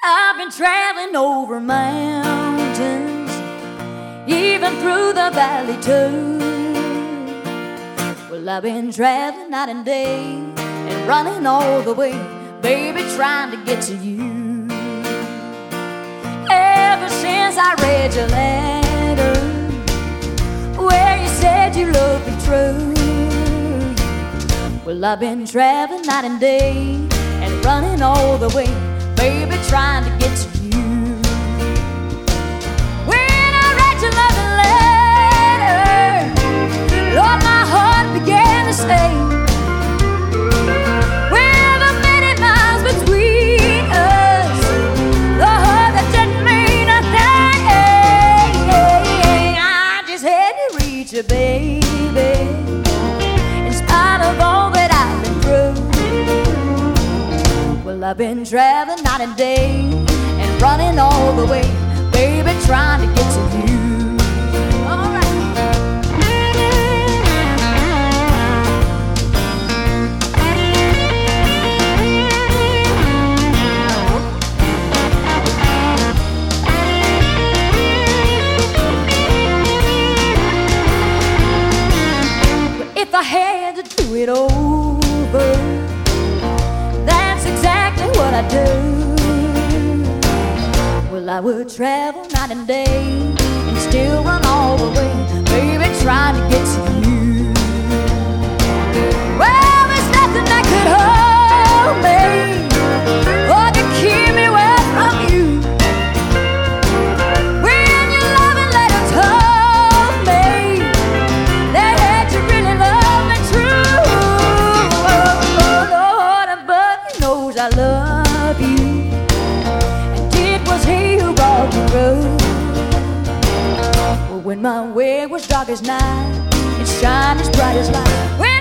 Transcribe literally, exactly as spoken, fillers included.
I've been traveling over mountains, even through the valley too. Well, I've been traveling night and day and running all the way, baby, trying to get to you. Ever since I read your letter where you said you loved me true, well, I've been traveling night and day and running all the way, baby, trying to get to you. When I read your loving letter, Lord, my heart began to say, with the many miles between us, the hurt that didn't mean a thing, I just had to reach you, baby, in spite of all that I've been through. Well, I've been traveling night and day and running all the way, baby, trying to get to you. All right. But if I had to do it over, that's exactly what I do. Well, I would travel night and day and still run all the way, baby, trying to get to you. Well, there's nothing that could hold me or to keep me away from you. When your loving letter told me that you really love me true, knows I love you, and it was he who brought me through. Well, when my way was dark as night, it shined as bright as light. Well,